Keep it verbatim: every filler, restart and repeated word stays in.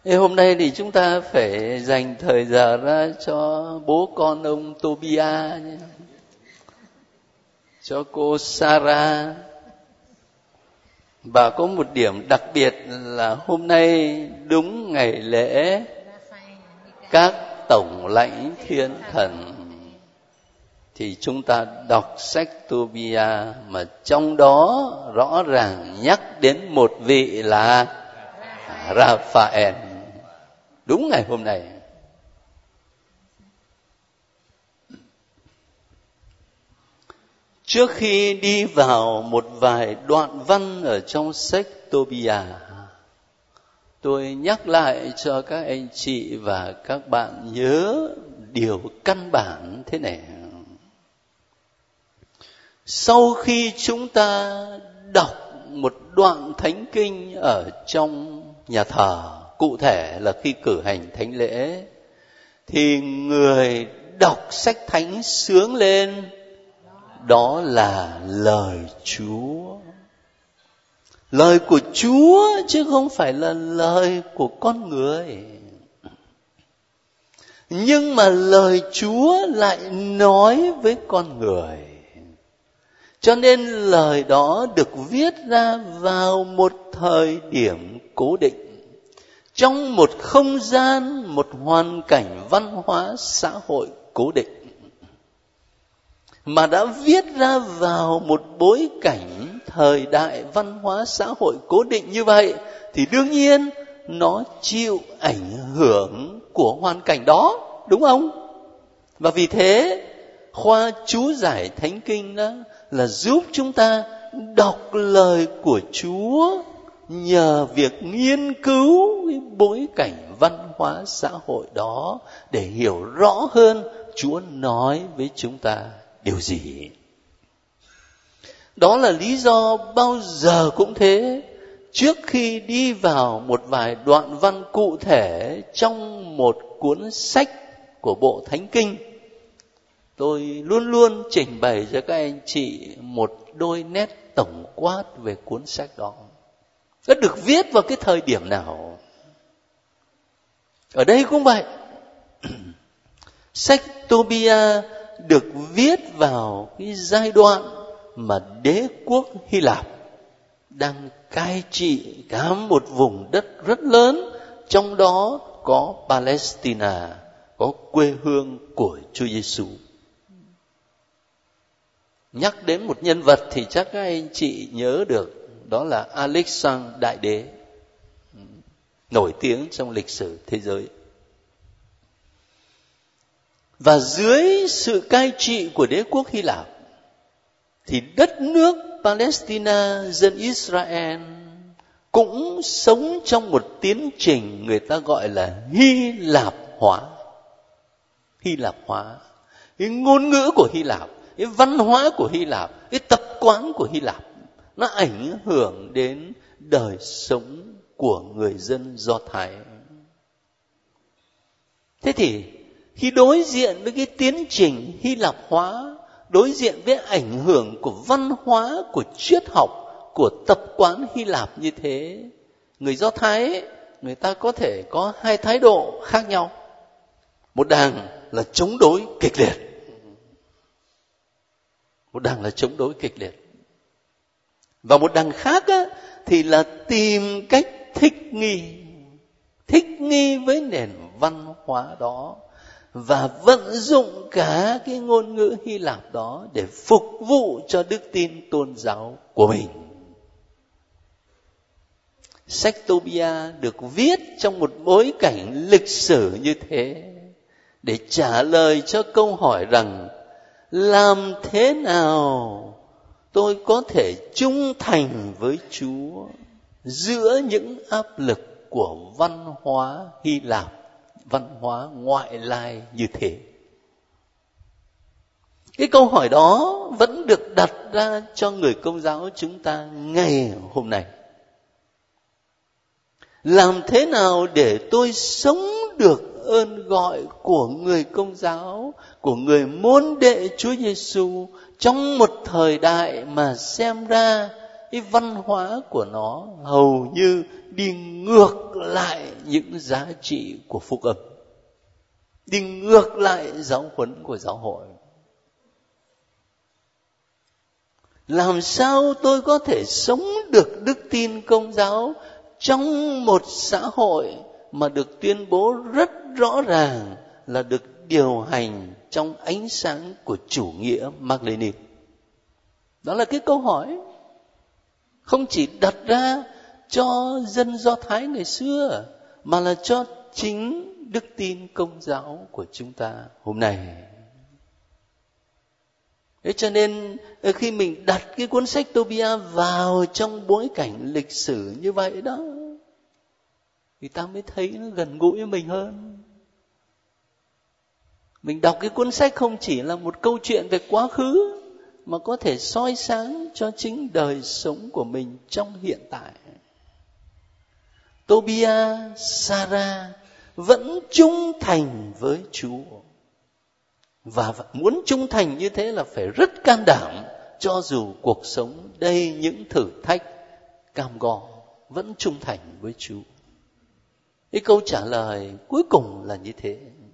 Thế hôm nay thì chúng ta phải dành thời giờ ra cho bố con ông Tobia nhé, cho cô Sarah. Và có một điểm đặc biệt là hôm nay đúng ngày lễ các tổng lãnh thiên thần, thì chúng ta đọc sách Tobia mà trong đó rõ ràng nhắc đến một vị là Raphael. Đúng ngày hôm nay. Trước khi đi vào một vài đoạn văn ở trong sách Tobia, tôi nhắc lại cho các anh chị và các bạn nhớ điều căn bản thế này. Sau khi chúng ta đọc một đoạn thánh kinh ở trong nhà thờ, cụ thể là khi cử hành thánh lễ, thì người đọc sách thánh xướng lên, đó là lời Chúa. Lời của Chúa chứ không phải là lời của con người. Nhưng mà lời Chúa lại nói với con người. Cho nên lời đó được viết ra vào một thời điểm cố định, trong một không gian, một hoàn cảnh văn hóa xã hội cố định, mà đã viết ra vào một bối cảnh thời đại văn hóa xã hội cố định như vậy, thì đương nhiên nó chịu ảnh hưởng của hoàn cảnh đó, đúng không? Và vì thế khoa chú giải thánh kinh đó là giúp chúng ta đọc lời của Chúa nhờ việc nghiên cứu cái bối cảnh văn hóa xã hội đó để hiểu rõ hơn Chúa nói với chúng ta điều gì. Đó là lý do bao giờ cũng thế, trước khi đi vào một vài đoạn văn cụ thể trong một cuốn sách của bộ thánh kinh, tôi luôn luôn trình bày cho các anh chị một đôi nét tổng quát về cuốn sách đó. Nó được viết vào cái thời điểm nào? Ở đây cũng vậy. Sách Tobia được viết vào cái giai đoạn mà đế quốc Hy Lạp đang cai trị cả một vùng đất rất lớn, trong đó có Palestine, có quê hương của Chúa Giêsu. Nhắc đến một nhân vật thì chắc các anh chị nhớ được, đó là Alexander Đại Đế, nổi tiếng trong lịch sử thế giới. Và dưới sự cai trị của đế quốc Hy Lạp, thì đất nước Palestine, dân Israel cũng sống trong một tiến trình người ta gọi là Hy Lạp hóa. Hy Lạp hóa, cái ngôn ngữ của Hy Lạp, cái văn hóa của Hy Lạp, cái tập quán của Hy Lạp, nó ảnh hưởng đến đời sống của người dân Do Thái. Thế thì khi đối diện với cái tiến trình Hy Lạp hóa, đối diện với ảnh hưởng của văn hóa, của triết học, của tập quán Hy Lạp như thế, người Do Thái, người ta có thể có hai thái độ khác nhau. Một đảng là chống đối kịch liệt. Một đảng là chống đối kịch liệt. Và một đảng khác á, thì là tìm cách thích nghi. Thích nghi với nền văn hóa đó. Và vận dụng cả cái ngôn ngữ Hy Lạp đó để phục vụ cho đức tin tôn giáo của mình. Sách Tobia được viết trong một bối cảnh lịch sử như thế, để trả lời cho câu hỏi rằng làm thế nào tôi có thể trung thành với Chúa giữa những áp lực của văn hóa Hy Lạp, văn hóa ngoại lai như thế. Cái câu hỏi đó vẫn được đặt ra cho người Công giáo chúng ta ngày hôm nay. Làm thế nào để tôi sống được ơn gọi của người Công giáo, của người môn đệ Chúa Giêsu trong một thời đại mà xem ra cái văn hóa của nó hầu như đi ngược lại những giá trị của phúc âm, đi ngược lại giáo huấn của giáo hội. Làm sao tôi có thể sống được đức tin Công giáo trong một xã hội mà được tuyên bố rất rõ ràng là được điều hành trong ánh sáng của chủ nghĩa Mác-Lênin? Đó là cái câu hỏi không chỉ đặt ra cho dân Do Thái ngày xưa, mà là cho chính đức tin Công giáo của chúng ta hôm nay. Thế cho nên khi mình đặt cái cuốn sách Tô-bi-a vào trong bối cảnh lịch sử như vậy đó, thì ta mới thấy nó gần gũi với mình hơn. Mình đọc cái cuốn sách không chỉ là một câu chuyện về quá khứ, mà có thể soi sáng cho chính đời sống của mình trong hiện tại. Tô-bi-a, Sa-ra vẫn trung thành với Chúa. Và muốn trung thành như thế là phải rất can đảm, cho dù cuộc sống đầy những thử thách cam go, vẫn trung thành với Chúa. Cái câu trả lời cuối cùng là như thế.